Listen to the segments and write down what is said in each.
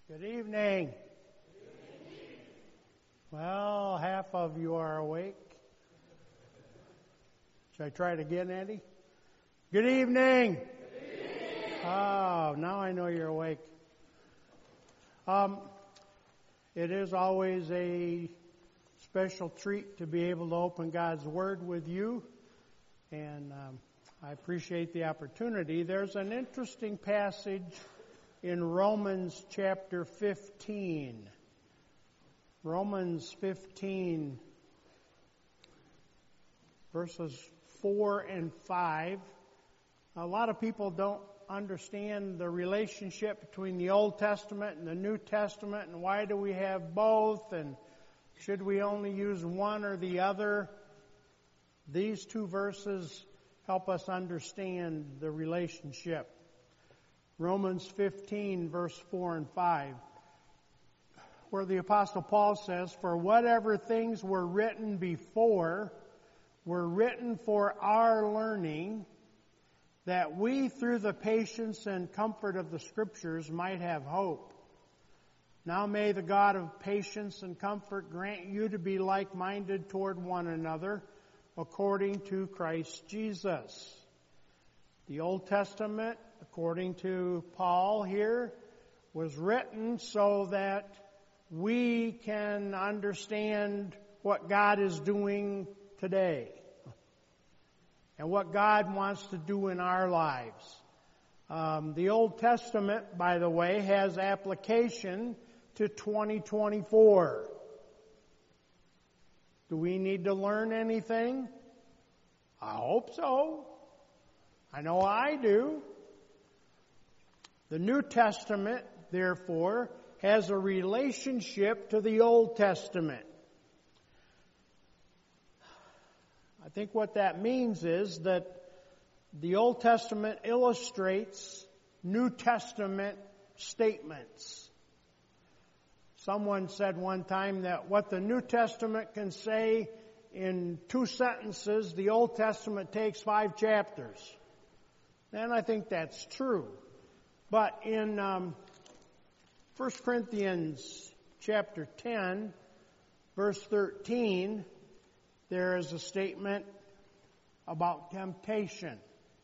Good evening. Well, half of you are awake. Should I try it again, Andy? Good evening. Oh, now I know you're awake. It is always a special treat to be able to open God's Word with you, and I appreciate the opportunity. There's an interesting passage in Romans chapter 15. Romans 15, verses 4 and 5. A lot of people don't understand the relationship between the Old Testament and the New Testament, and why do we have both, and should we only use one or the other? These two verses help us understand the relationship. Romans 15, verse 4 and 5, where the Apostle Paul says, "For whatever things were written before were written for our learning, that we through the patience and comfort of the Scriptures might have hope. Now may the God of patience and comfort grant you to be like-minded toward one another, according to Christ Jesus." The Old Testament, according to Paul here, was written so that we can understand what God is doing today and what God wants to do in our lives. The Old Testament, by the way, has application to 2024. Do we need to learn anything? I hope so. I know I do. The New Testament, therefore, has a relationship to the Old Testament. I think what that means is that the Old Testament illustrates New Testament statements. Someone said one time that what the New Testament can say in 2 sentences, the Old Testament takes 5 chapters. And I think that's true. But in 1 Corinthians chapter 10, verse 13, there is a statement about temptation.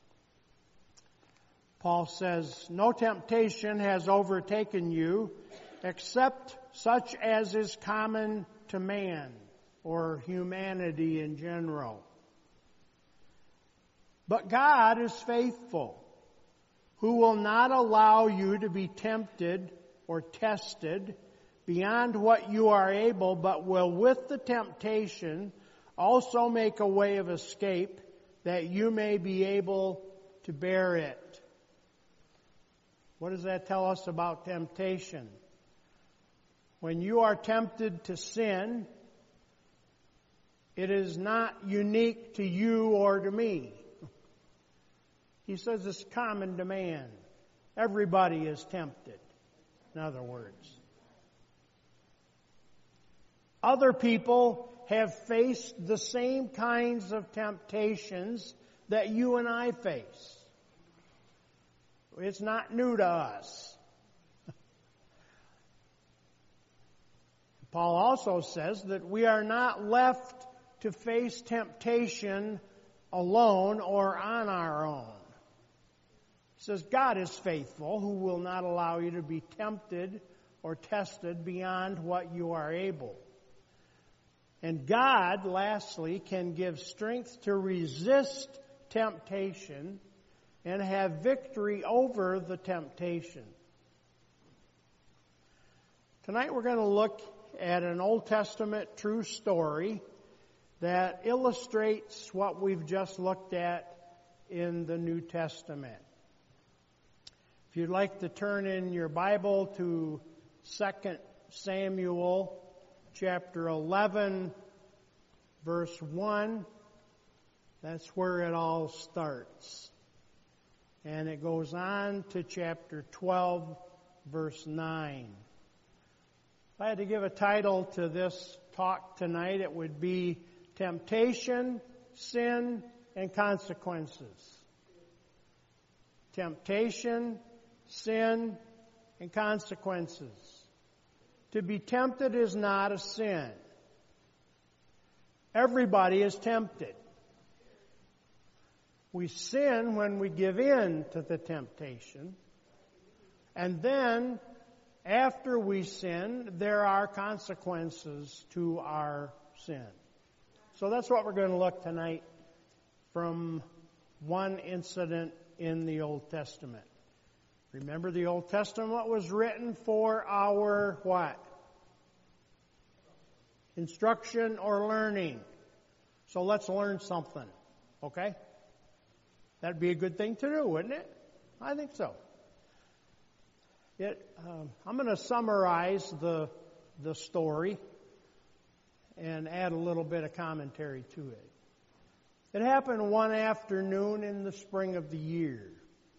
Paul says, "No temptation has overtaken you except such as is common to man," or humanity in general. "But God is faithful, who will not allow you to be tempted or tested beyond what you are able, but will with the temptation also make a way of escape, that you may be able to bear it." What does that tell us about temptation? When you are tempted to sin, it is not unique to you or to me. He says it's common to man. Everybody is tempted, in other words. Other people have faced the same kinds of temptations that you and I face. It's not new to us. Paul also says that we are not left to face temptation alone or on our own. He says, God is faithful, who will not allow you to be tempted or tested beyond what you are able. And God, lastly, can give strength to resist temptation and have victory over the temptation. Tonight we're going to look at an Old Testament true story that illustrates what we've just looked at in the New Testament. If you'd like to turn in your Bible to 2 Samuel chapter 11, verse 1, that's where it all starts. And it goes on to chapter 12, verse 9. If I had to give a title to this talk tonight, it would be Temptation, Sin, and Consequences. Temptation, sin, and consequences. To be tempted is not a sin. Everybody is tempted. We sin when we give in to the temptation. And then, after we sin, there are consequences to our sin. So that's what we're going to look tonight from one incident in the Old Testament. Remember, the Old Testament was written for our what? Instruction or learning. So let's learn something. Okay? That'd be a good thing to do, wouldn't it? I think so. I'm going to summarize the story and add a little bit of commentary to it. It happened one afternoon in the spring of the year.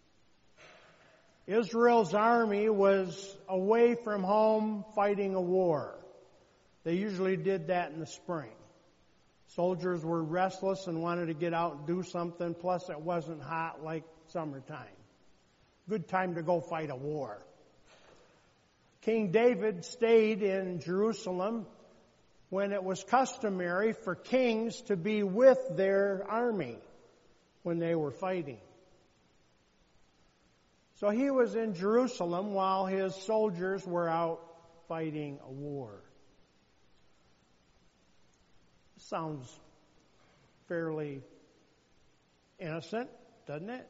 Israel's army was away from home fighting a war. They usually did that in the spring. Soldiers were restless and wanted to get out and do something, plus it wasn't hot like summertime. Good time to go fight a war. King David stayed in Jerusalem when it was customary for kings to be with their army when they were fighting. So he was in Jerusalem while his soldiers were out fighting a war. Sounds fairly innocent, doesn't it?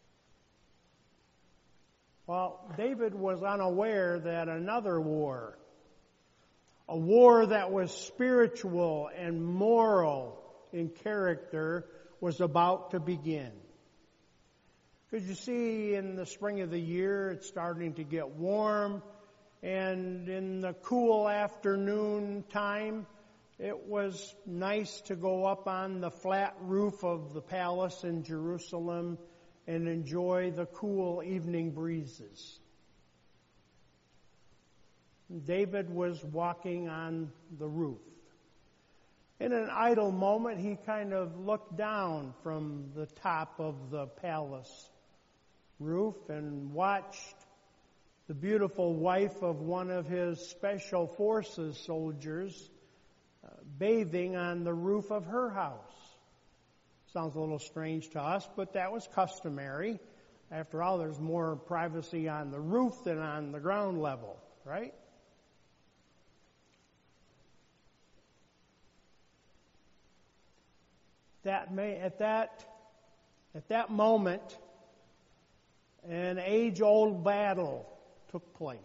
Well, David was unaware that another war, a war that was spiritual and moral in character, was about to begin. Because you see, in the spring of the year, it's starting to get warm, and in the cool afternoon time, it was nice to go up on the flat roof of the palace in Jerusalem and enjoy the cool evening breezes. David was walking on the roof. In an idle moment, he kind of looked down from the top of the palace roof and watched the beautiful wife of one of his special forces soldiers bathing on the roof of her house. Sounds a little strange to us, but that was customary. After all, there's more privacy on the roof than on the ground level, right? At that moment, an age-old battle took place.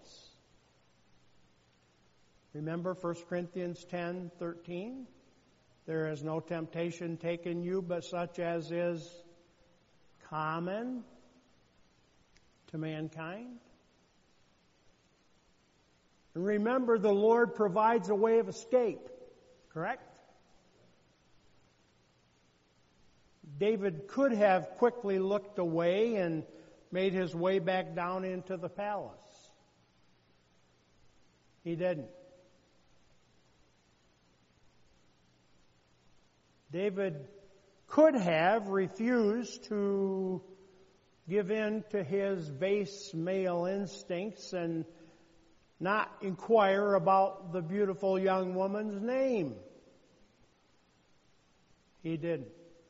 Remember 1 Corinthians 10:13? There is no temptation taken you but such as is common to mankind. And remember, the Lord provides a way of escape, correct? David could have quickly looked away and made his way back down into the palace. He didn't. David could have refused to give in to his base male instincts and not inquire about the beautiful young woman's name. He didn't.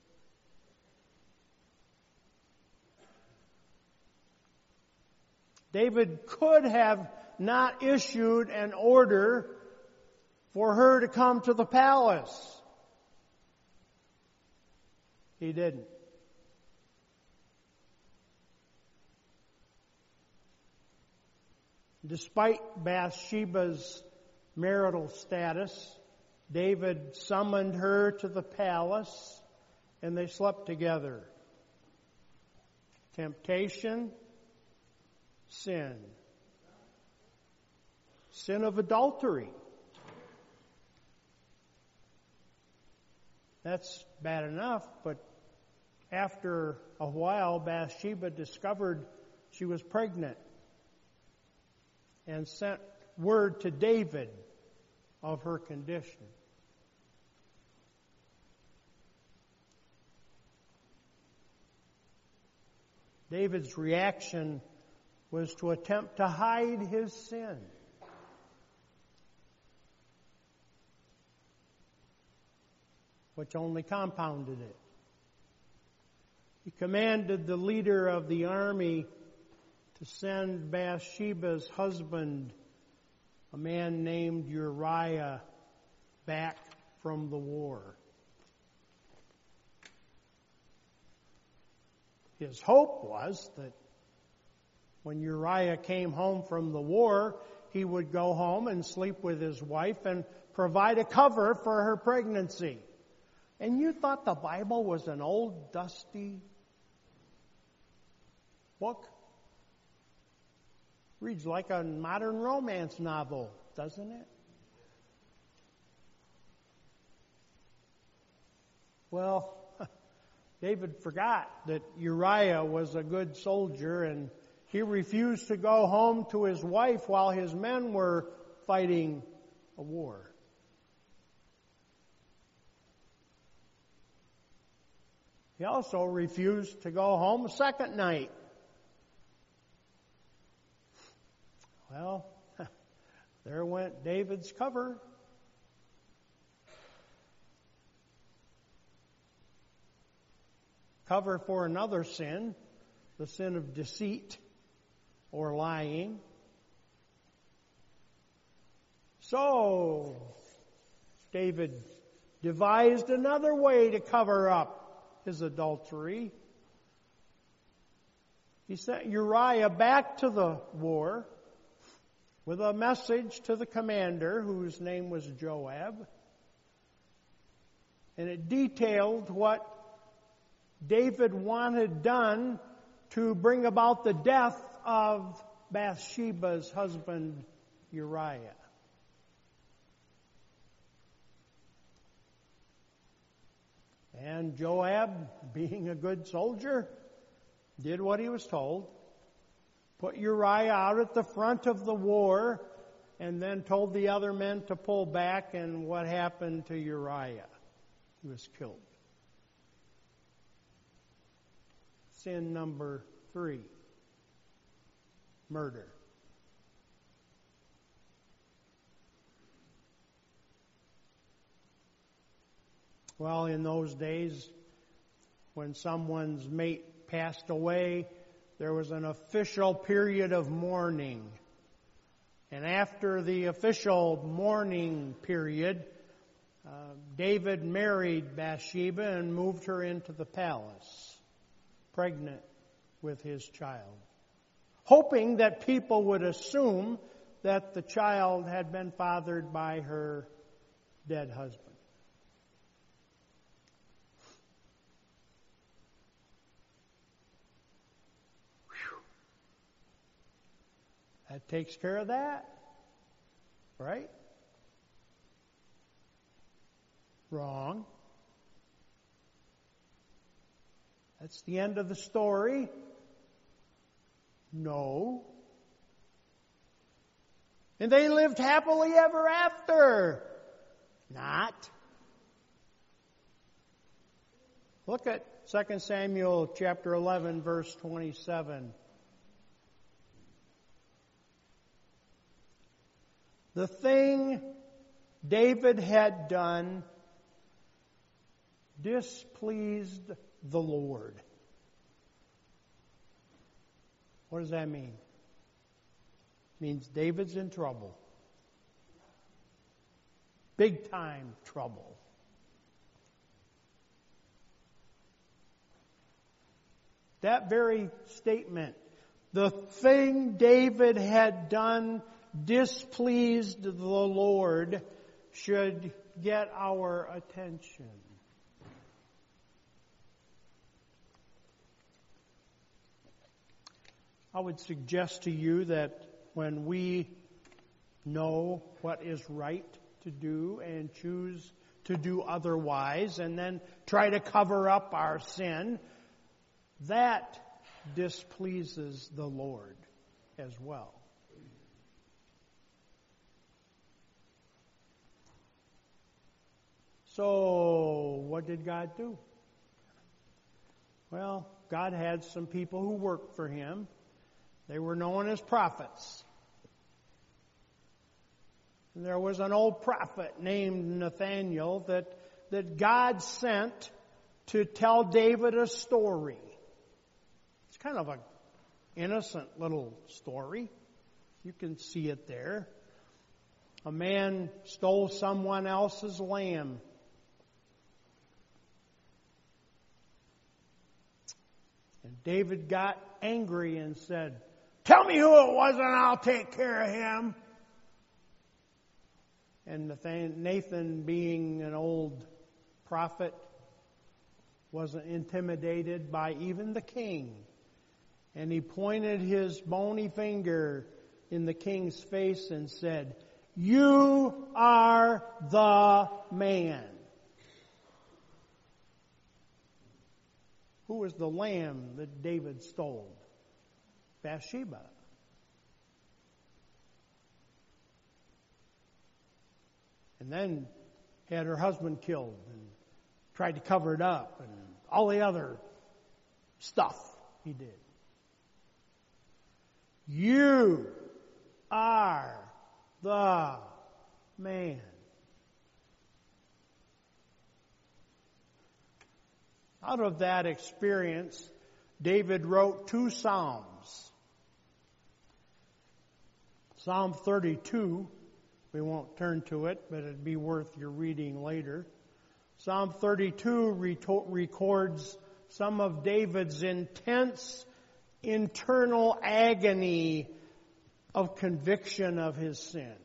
David could have not issued an order for her to come to the palace. He didn't. Despite Bathsheba's marital status, David summoned her to the palace and they slept together. Temptation, sin. Sin of adultery. That's bad enough, but after a while, Bathsheba discovered she was pregnant and sent word to David of her condition. David's reaction was to attempt to hide his sin. Which only compounded it. He commanded the leader of the army to send Bathsheba's husband, a man named Uriah, back from the war. His hope was that when Uriah came home from the war, he would go home and sleep with his wife and provide a cover for her pregnancy. And you thought the Bible was an old, dusty book? Reads like a modern romance novel, doesn't it? Well, David forgot that Uriah was a good soldier, and he refused to go home to his wife while his men were fighting a war. He also refused to go home a second night. Well, there went David's cover. Cover for another sin, the sin of deceit or lying. So, David devised another way to cover up his adultery. He sent Uriah back to the war with a message to the commander, whose name was Joab. And it detailed what David wanted done to bring about the death of Bathsheba's husband Uriah. And Joab, being a good soldier, did what he was told. Put Uriah out at the front of the war, and then told the other men to pull back. And what happened to Uriah? He was killed. Sin number 3, murder. Well, in those days, when someone's mate passed away, there was an official period of mourning. And after the official mourning period, David married Bathsheba and moved her into the palace, pregnant with his child, hoping that people would assume that the child had been fathered by her dead husband. That takes care of that, right? Wrong. That's the end of the story. No. And they lived happily ever after. Not. Look at 2 Samuel chapter 11, verse 27. The thing David had done displeased the Lord. What does that mean? It means David's in trouble. Big time trouble. That very statement, the thing David had done displeased the Lord, should get our attention. I would suggest to you that when we know what is right to do and choose to do otherwise and then try to cover up our sin, that displeases the Lord as well. So, what did God do? Well, God had some people who worked for Him, They were known as prophets. And there was an old prophet named Nathaniel that God sent to tell David a story. It's kind of an innocent little story. You can see it there. A man stole someone else's lamb. And David got angry and said, "Tell me who it was and I'll take care of him." And Nathan, being an old prophet, wasn't intimidated by even the king. And he pointed his bony finger in the king's face and said, "You are the man." Who was the lamb that David stole? Bathsheba. And then had her husband killed and tried to cover it up and all the other stuff he did. You are the man. Out of that experience, David wrote 2 Psalms. Psalm 32, we won't turn to it, but it'd be worth your reading later. Psalm 32 records some of David's intense internal agony of conviction of his sin.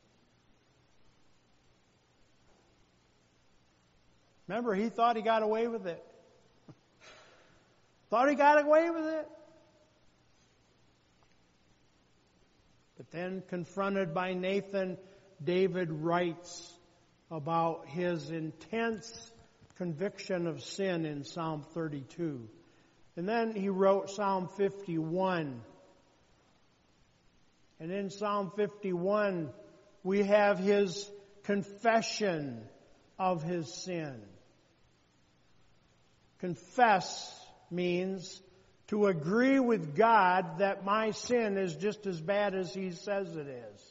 Remember, he thought he got away with it. Thought he got away with it. But then, confronted by Nathan, David writes about his intense conviction of sin in Psalm 32. And then he wrote Psalm 51. And in Psalm 51, we have his confession of his sin. Confess means to agree with God that my sin is just as bad as He says it is.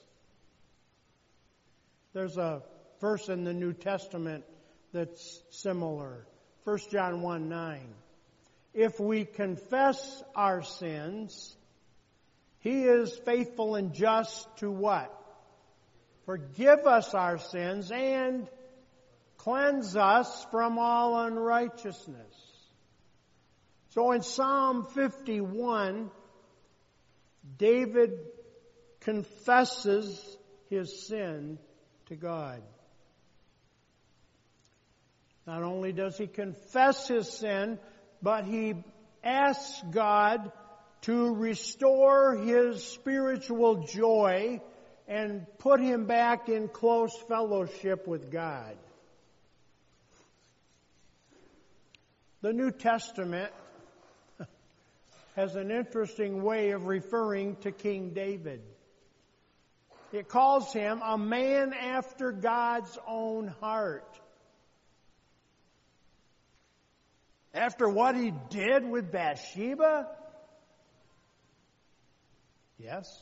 There's a verse in the New Testament that's similar. 1 John 1:9. If we confess our sins, He is faithful and just to what? Forgive us our sins and cleanse us from all unrighteousness. So in Psalm 51, David confesses his sin to God. Not only does he confess his sin, but he asks God to restore his spiritual joy and put him back in close fellowship with God. The New Testament has an interesting way of referring to King David. It calls him a man after God's own heart. After what he did with Bathsheba? Yes.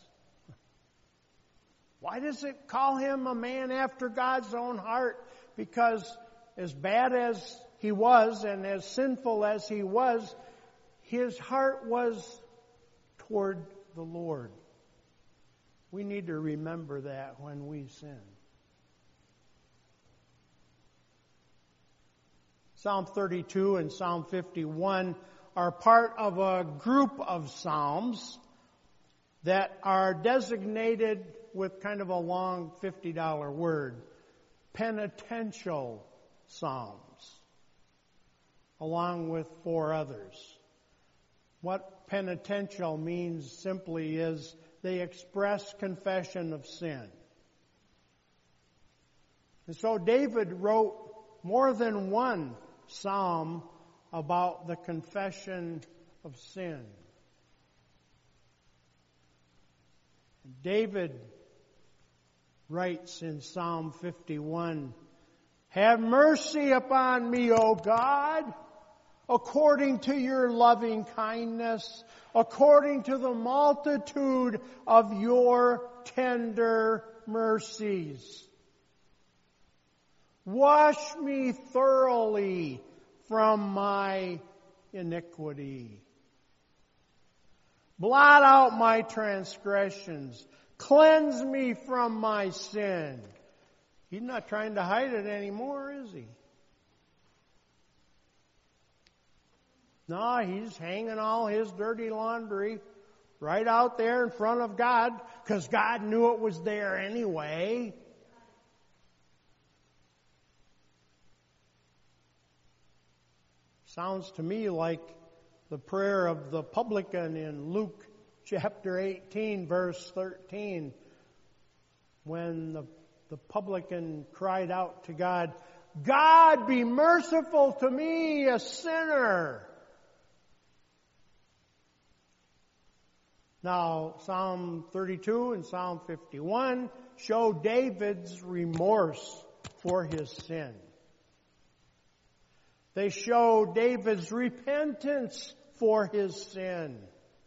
Why does it call him a man after God's own heart? Because as bad as he was and as sinful as he was, his heart was toward the Lord. We need to remember that when we sin. Psalm 32 and Psalm 51 are part of a group of psalms that are designated with kind of a long $50 word, penitential psalms, along with 4 others. What penitential means simply is they express confession of sin. And so David wrote more than one psalm about the confession of sin. David writes in Psalm 51, "Have mercy upon me, O God, according to your loving kindness, according to the multitude of your tender mercies. Wash me thoroughly from my iniquity. Blot out my transgressions. Cleanse me from my sin. He's not trying to hide it anymore, is he? No, he's hanging all his dirty laundry right out there in front of God, because God knew it was there anyway. Sounds to me like the prayer of the publican in Luke chapter 18, verse 13, when the publican cried out to God, God, be merciful to me, a sinner. Now, Psalm 32 and Psalm 51 show David's remorse for his sin. They show David's repentance for his sin.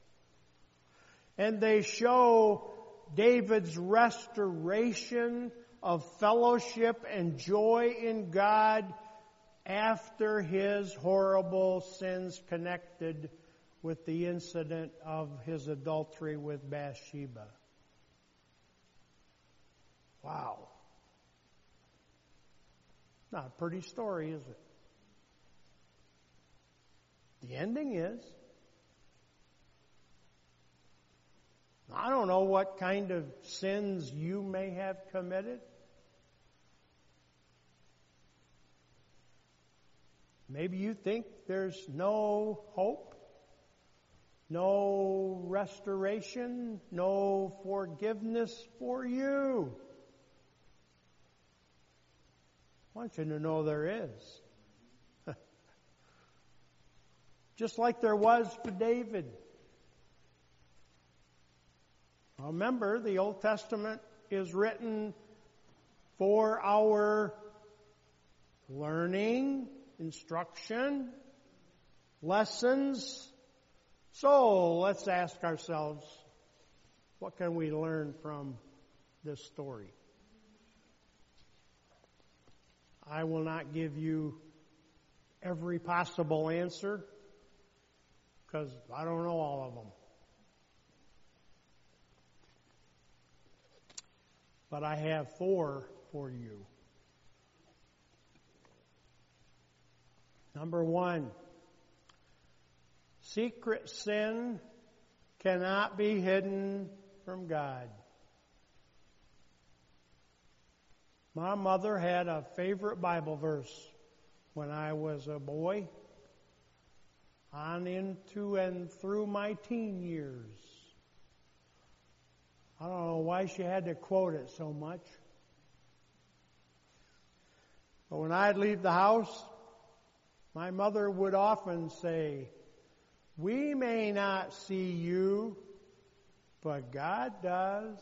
And they show David's restoration of fellowship and joy in God after his horrible sins connected with the incident of his adultery with Bathsheba. Wow. Not a pretty story, is it? The ending is. I don't know what kind of sins you may have committed. Maybe you think there's no hope, no restoration, no forgiveness for you. I want you to know there is. Just like there was for David. Remember, the Old Testament is written for our learning, instruction, lessons. So let's ask ourselves, what can we learn from this story? I will not give you every possible answer, because I don't know all of them. But I have 4 for you. Number 1, secret sin cannot be hidden from God. My mother had a favorite Bible verse when I was a boy, on into and through my teen years. I don't know why she had to quote it so much. But when I'd leave the house, my mother would often say, we may not see you, but God does.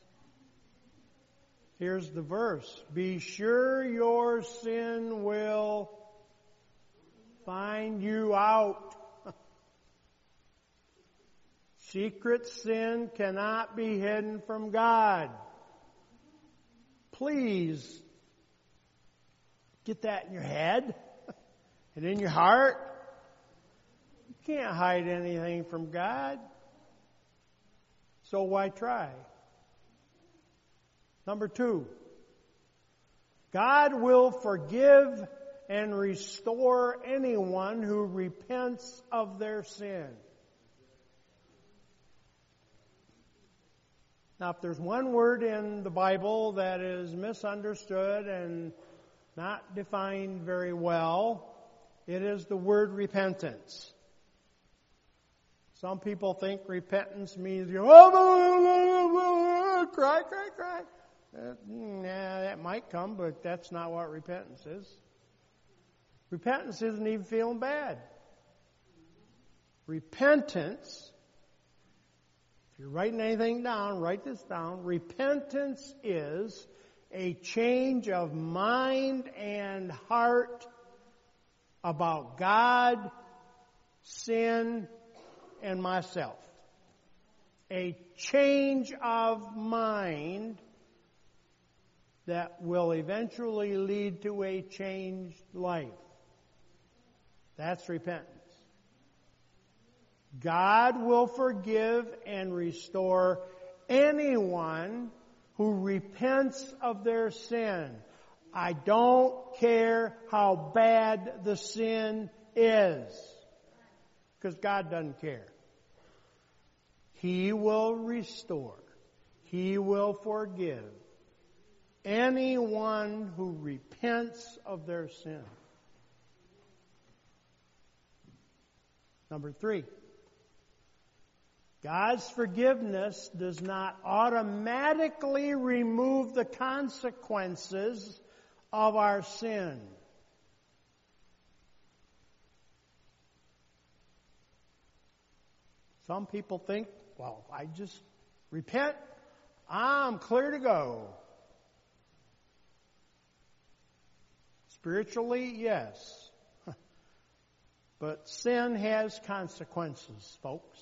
Here's the verse. Be sure your sin will find you out. Secret sin cannot be hidden from God. Please get that in your head and in your heart. You can't hide anything from God. So why try? Number 2, God will forgive and restore anyone who repents of their sin. Now, if there's one word in the Bible that is misunderstood and not defined very well, it is the word repentance. Some people think repentance means cry. That might come, but that's not what repentance is. Repentance isn't even feeling bad. Repentance, if you're writing anything down, write this down. Repentance is a change of mind and heart about God sin, and myself. A change of mind that will eventually lead to a changed life. That's repentance. God will forgive and restore anyone who repents of their sin. I don't care how bad the sin is, because God doesn't care. He will restore. He will forgive anyone who repents of their sin. Number 3. God's forgiveness does not automatically remove the consequences of our sin. Some people think, well, I just repent, I'm clear to go. Spiritually, yes. But sin has consequences, folks.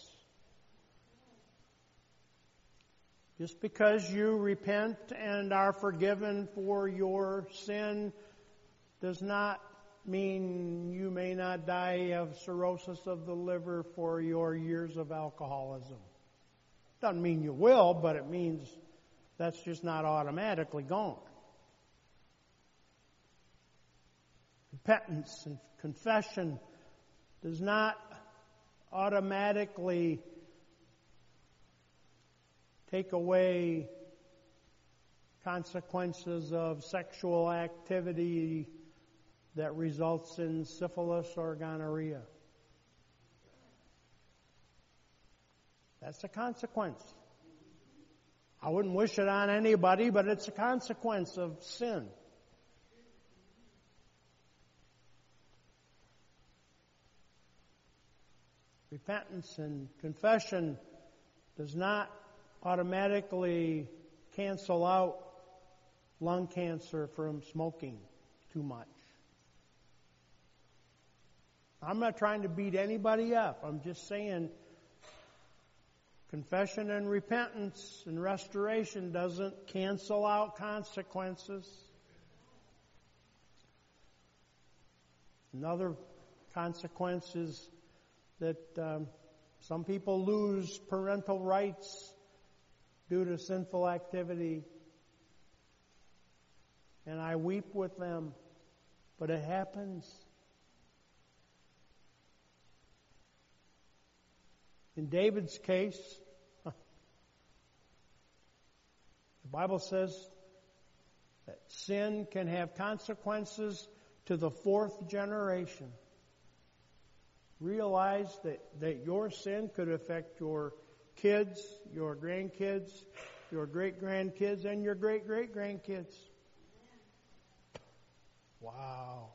Just because you repent and are forgiven for your sin does not mean you may not die of cirrhosis of the liver for your years of alcoholism. Doesn't mean you will, but it means that's just not automatically gone. Repentance and confession does not automatically take away consequences of sexual activity that results in syphilis or gonorrhea. That's a consequence. I wouldn't wish it on anybody, but it's a consequence of sin. Repentance and confession does not automatically cancel out lung cancer from smoking too much. I'm not trying to beat anybody up. I'm just saying confession and repentance and restoration doesn't cancel out consequences. Another consequence is that some people lose parental rights due to sinful activity. And I weep with them, but it happens. In David's case, the Bible says that sin can have consequences to the 4th generation. Realize that your sin could affect your kids, your grandkids, your great-grandkids, and your great-great-grandkids. Wow.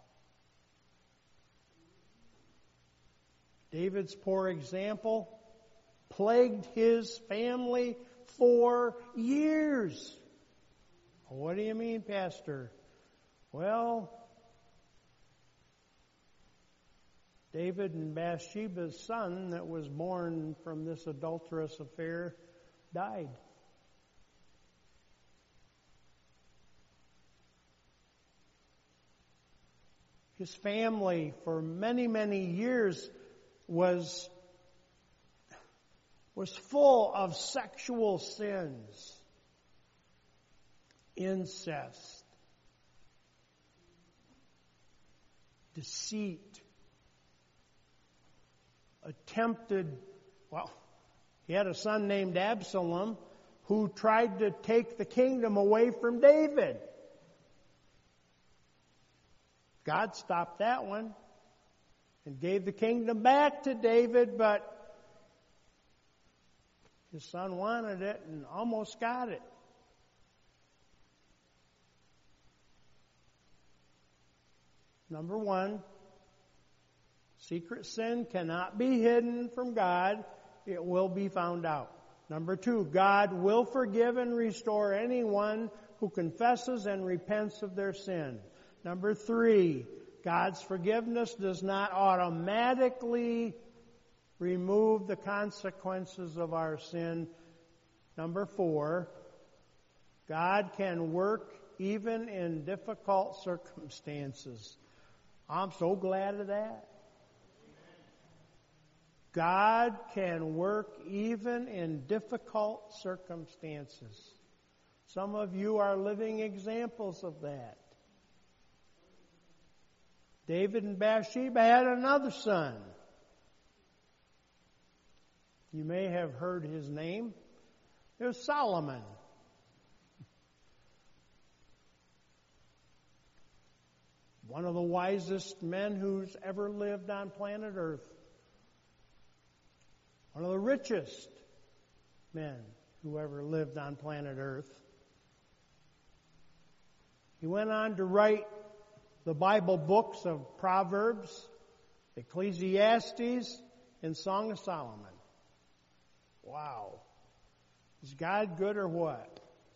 David's poor example plagued his family for years. What do you mean, Pastor? Well, David and Bathsheba's son that was born from this adulterous affair died. His family for many, many years was full of sexual sins, incest, deceit, he had a son named Absalom who tried to take the kingdom away from David. God stopped that one and gave the kingdom back to David, but his son wanted it and almost got it. Number 1, secret sin cannot be hidden from God. It will be found out. Number 2, God will forgive and restore anyone who confesses and repents of their sin. Number 3, God's forgiveness does not automatically remove the consequences of our sin. Number 4, God can work even in difficult circumstances. I'm so glad of that. God can work even in difficult circumstances. Some of you are living examples of that. David and Bathsheba had another son. You may have heard his name. It was Solomon. One of the wisest men who's ever lived on planet Earth. One of the richest men who ever lived on planet Earth. He went on to write the Bible books of Proverbs, Ecclesiastes, and Song of Solomon. Wow. Is God good or what?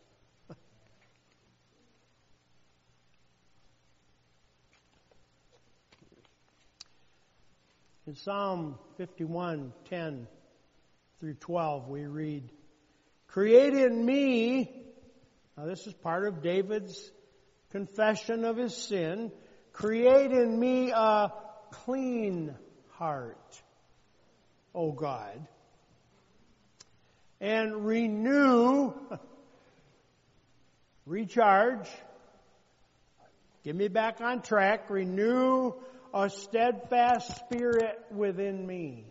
In Psalm 51, 10 through 12, we read, "Create in me," now this is part of David's confession of his sin, "create in me a clean heart, O God, and renew," recharge, get me back on track, "renew a steadfast spirit within me.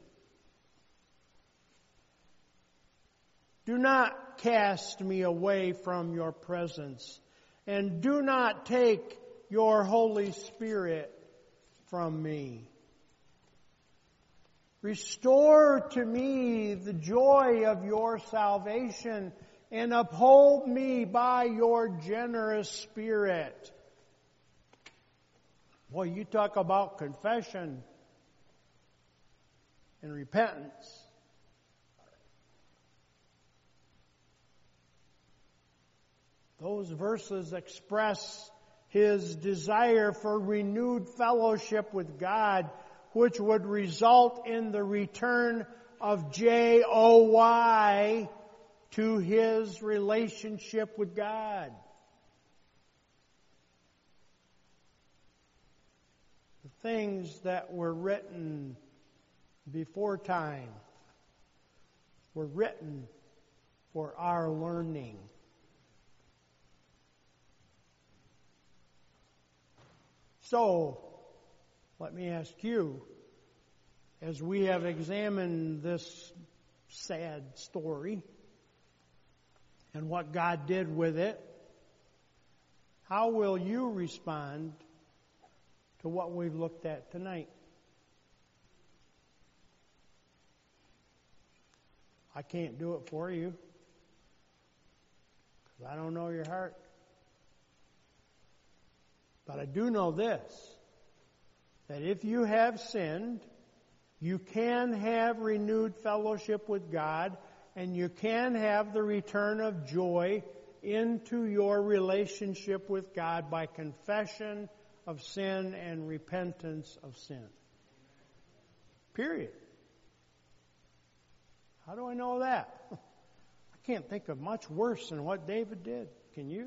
Do not cast me away from your presence, and do not take your Holy Spirit from me. Restore to me the joy of your salvation, and uphold me by your generous Spirit." Boy, you talk about confession and repentance. Those verses express his desire for renewed fellowship with God, which would result in the return of Joy to his relationship with God. The things that were written before time were written for our learning. So, let me ask you, as we have examined this sad story and what God did with it, how will you respond to what we've looked at tonight? I can't do it for you because I don't know your heart. But I do know this, that if you have sinned, you can have renewed fellowship with God, and you can have the return of joy into your relationship with God by confession of sin and repentance of sin. Period. How do I know that? I can't think of much worse than what David did. Can you?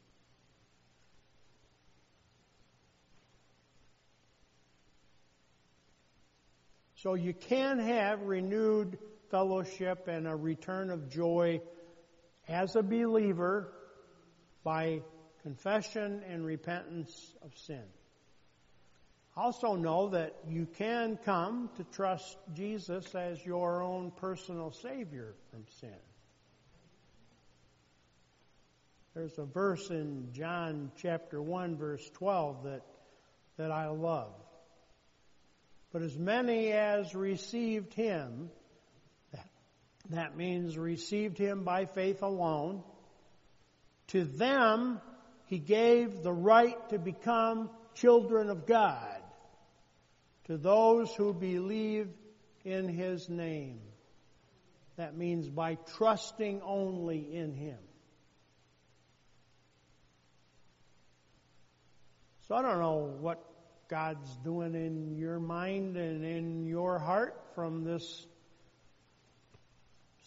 So you can have renewed fellowship and a return of joy as a believer by confession and repentance of sin. Also know that you can come to trust Jesus as your own personal Savior from sin. There's a verse in John chapter 1, verse 12 that I love. But as many as received Him, that means received Him by faith alone, to them He gave the right to become children of God, to those who believe in His name. That means by trusting only in Him. So I don't know what God's doing in your mind and in your heart from this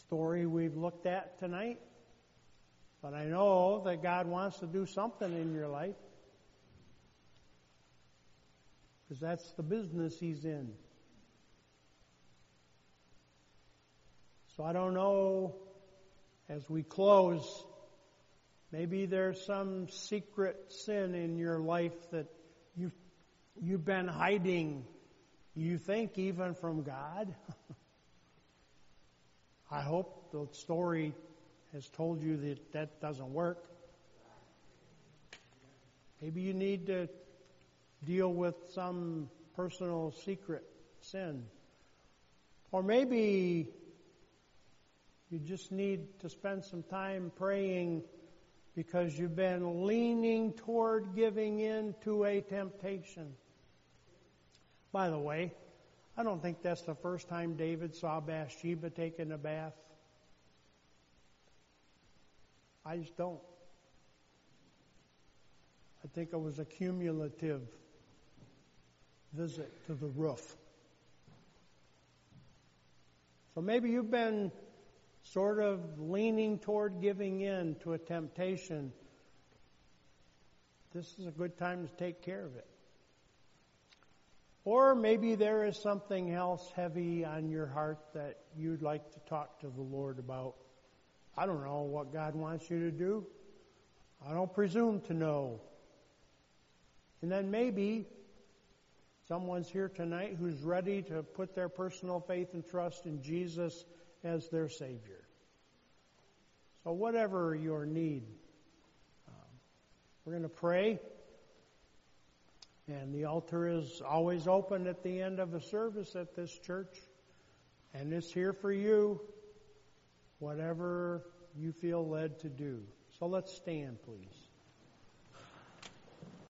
story we've looked at tonight. But I know that God wants to do something in your life. Because that's the business He's in. So I don't know, as we close, maybe there's some secret sin in your life that you've been hiding, you think, even from God. I hope the story has told you that that doesn't work. Maybe you need to deal with some personal secret sin. Or maybe you just need to spend some time praying because you've been leaning toward giving in to a temptation. By the way, I don't think that's the first time David saw Bathsheba taking a bath. I just don't. I think it was a cumulative visit to the roof. So maybe you've been sort of leaning toward giving in to a temptation. This is a good time to take care of it. Or maybe there is something else heavy on your heart that you'd like to talk to the Lord about. I don't know what God wants you to do. I don't presume to know. And then maybe someone's here tonight who's ready to put their personal faith and trust in Jesus as their Savior. So whatever your need, we're going to pray. And the altar is always open at the end of a service at this church. And it's here for you, whatever you feel led to do. So let's stand, please.